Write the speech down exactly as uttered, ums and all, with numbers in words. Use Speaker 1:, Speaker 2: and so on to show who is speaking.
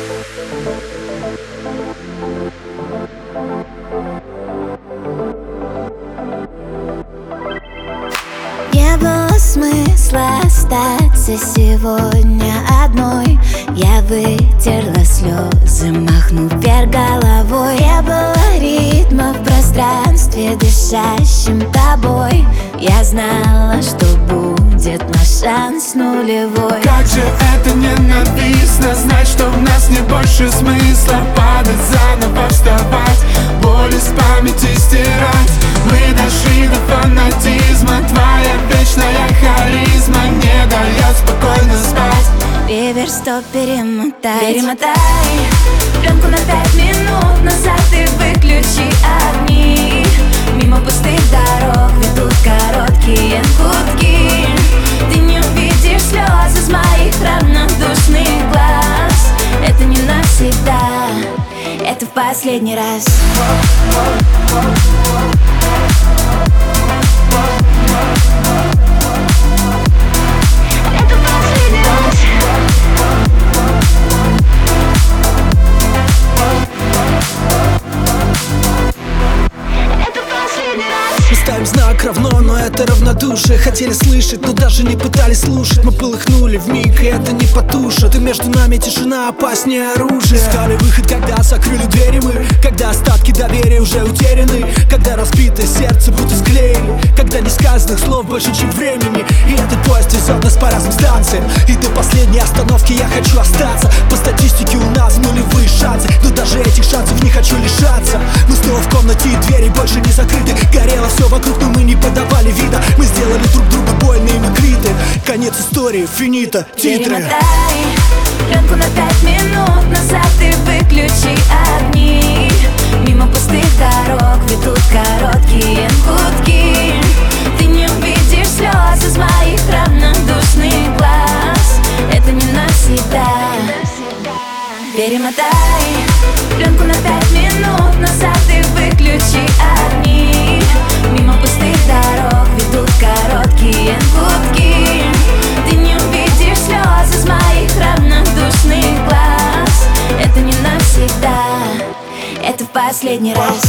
Speaker 1: Не было смысла остаться сегодня одной. Я вытерла слезы, махнув вверх головой. Не было ритма в пространстве, дышащем тобой. Я знала, что будет наш шанс нулевой.
Speaker 2: Как же это ненавистно, знать, что в нас нет больше смысла. Падать, заново вставать, боль из памяти стирать. Мы дошли до фанатизма, твоя вечная харизма не дает спокойно спать.
Speaker 1: Реверс, стоп, перемотай, перемотай пленку на пять минут назад и выключи огни. Мимо пустых дорог ведут короткие гудки. Ты не увидишь слез из моих равнодушных глаз. Это не навсегда, это в последний раз. Это последний раз. Это последний раз.
Speaker 3: Мы ставим знак равно, но это равнодушие. Хотели слышать, но даже не пытались слушать. Мы полыхнули вмиг, и это не потушит. И между нами тишина опаснее оружия. Искали выход, когда закрыли двери мы. Когда остатки доверия уже утеряны. Когда разбитое сердце будто склеили. Когда несказанных слов больше, чем времени. И этот поезд везет нас по разным станциям. И до последней остановки я хочу остаться. По статистике у нас нулевые шансы, но даже этих шансов не хочу лишаться. Мы снова в комнате, и двери больше не закрыты. Горело все вокруг, но мы не подавали вида. Мы сделали друг другу больно, и мы квиты. Конец истории, финита, титры.
Speaker 1: Перемотай пленку на пять минут назад и выключи огни. Мимо пустых дорог ведут короткие гудки. Ты не увидишь слез из моих равнодушных глаз. Это не навсегда. Перемотай пленку на пять минут назад и выключи огни. Мимо пустых дорог ведут короткие гудки. Ты не увидишь слез из моих равнодушных глаз. Это не навсегда, это в последний раз.